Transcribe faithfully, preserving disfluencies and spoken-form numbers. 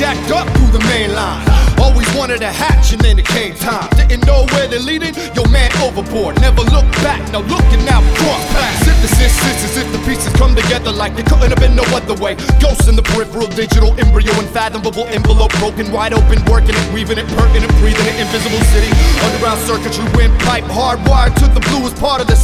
jacked up through the main line. Always wanted a hatch and then it came time. Didn't know where they're leading, yo man overboard. Never look back, now looking out, cross paths. Synthesis, as if the pieces come together like it couldn't have been no other way. Ghosts in the peripheral, digital embryo, unfathomable envelope, broken wide open, working it, weaving it, perking it, breathing it, invisible city. Underground circuitry, windpipe, hardwired to the bluest part of the